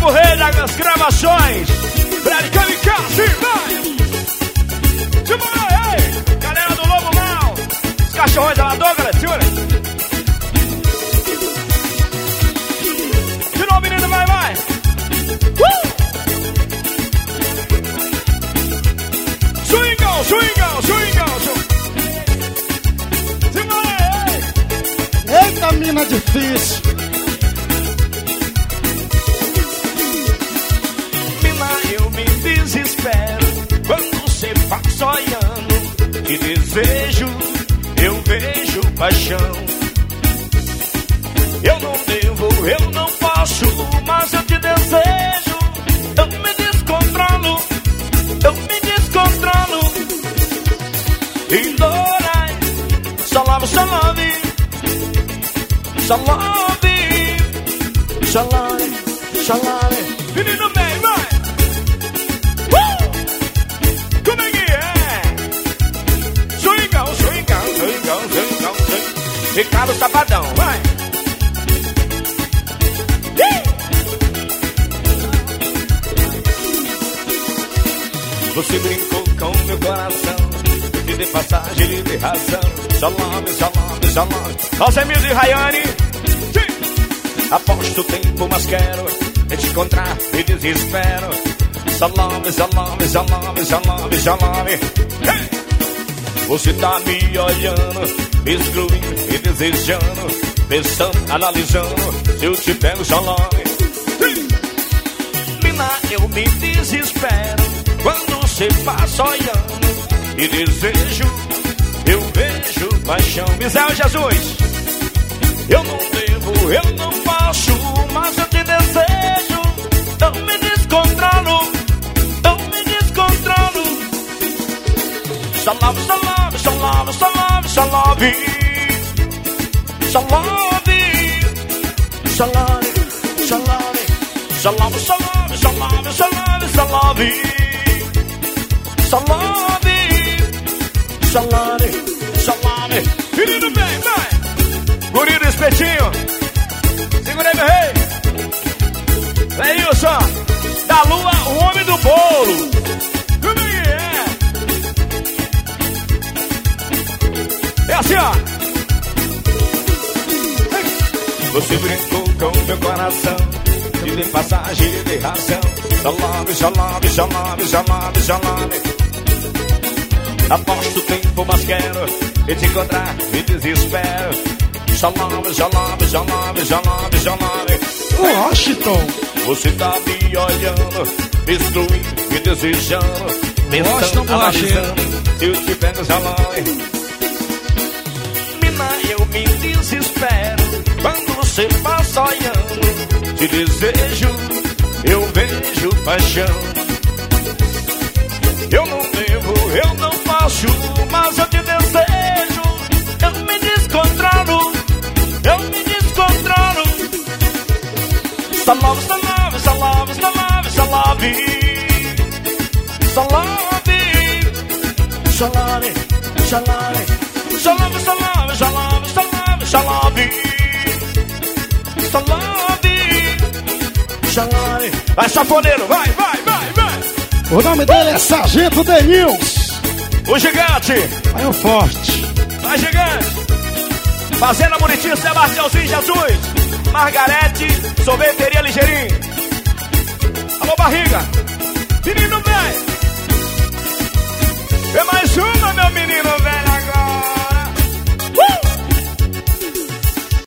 o rei das gravações. Fred Kamikaze, vai! Segura aí! Galera do Lobo Mal. Os cachorrões da Ladoga, segura! De novo, menino, vai, vai! Swingão, swingão, swingão, segura aí! Eita, mina difícil! Eu me desespero quando você passa olhando. Que desejo, eu vejo paixão. Eu não devo, eu não posso, mas eu te desejo. Eu me descontrolo, eu me descontrolo. E Dorai, salame, salame, salame, salame, salame. Menino bem, vai! Como é que é? Swingão, swingão, swingão, swingão, swingão. Ricardo Safadão, vai! Você brincou com meu coração, te dei passagem, lhe dei razão. Salame, salame, salame. Nossa, Emílio e Rayane. Aposto o tempo, mas quero te encontrar, me desespero. Salame, salame, salame, salame, salame. Hey! Você tá me olhando, me excluindo, me desejando, pensando, analisando, se eu te pego salame. Hey! Mina, eu me desespero quando você passa olhando. E desejo, eu vejo paixão. Misael Jesus, eu não devo, eu não posso, mas eu te desejo. Eu me descontrolo, eu me descontrolo. Salame, salame, salame, salame, salame. Salame, salame, salame. Salame, salame, salame, salame, salame. Salame, salame, salame. Menino bem, vai. Guri do espetinho. Segura aí, meu rei. É isso, ó. Da lua, o homem do bolo. Como é? É assim, ó. Você brincou com meu coração, te dei passagem, te dei razão. Salame, salame, salame, salame, salame. Aposto o tempo, mas quero te encontrar, me desespero. Salame, salame, salame, salame, salame. Washington! Você tá me olhando, me excluindo, me desejando, pensando, analisando, se eu te pego salame. Mina, eu me desespero quando você passa olhando. Te desejo, eu vejo paixão. Eu não devo, eu não posso, mas eu te desejo. Eu me descontrolo, eu me descontrolo. Salame, salame, salame, salame, salame. Salame, salame, salame. Salame, salame, salame, salame, salame. Salame, salame. Vai, safoneiro, vai, vai, vai, vai. O nome dele é Sargento Denils. O gigante. Vai o forte. Vai, gigante. Fazenda Bonitinho, Sebastiãozinho Jesus. Margarete, sorveteria Ligeirinho. Alô, barriga. Menino